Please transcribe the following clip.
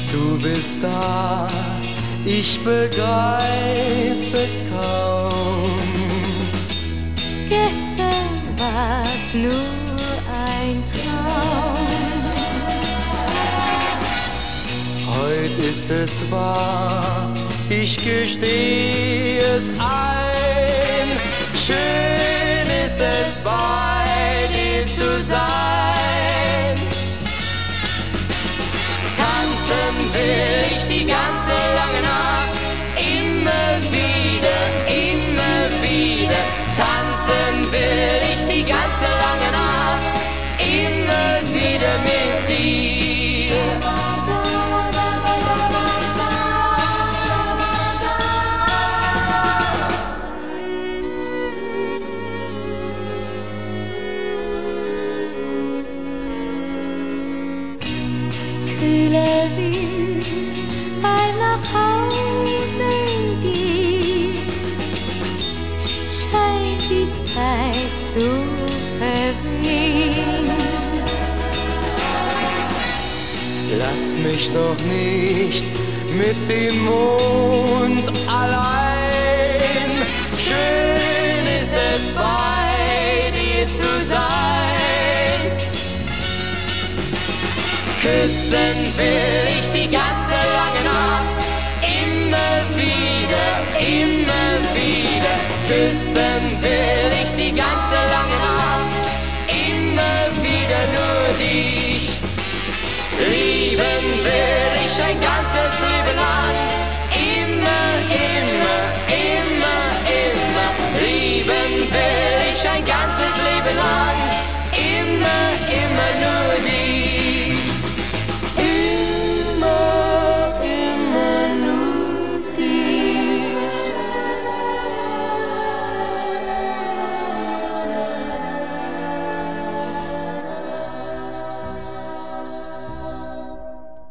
Du bist da, ich begreif es kaum. Gestern war's nur ein Traum. Heut ist es wahr, ich gesteh es ein. Schön ist es, bei dir zu sein. Tanzen will ich die ganze lange Nacht, immer wieder, immer wieder. Tanzen will ich die ganze lange Nacht, immer wieder mit dir. Kühler Wind, bald nach Hause geht, scheint die Zeit zu vergehen. Lass mich doch nicht mit dem Mond allein. Schön ist es, bei dir zu sein. Küssen will ich die ganze lange Nacht, immer wieder, immer wieder. Küssen will ich die ganze lange Nacht, immer wieder nur dich. Lieben will ich ein ganzes Leben lang,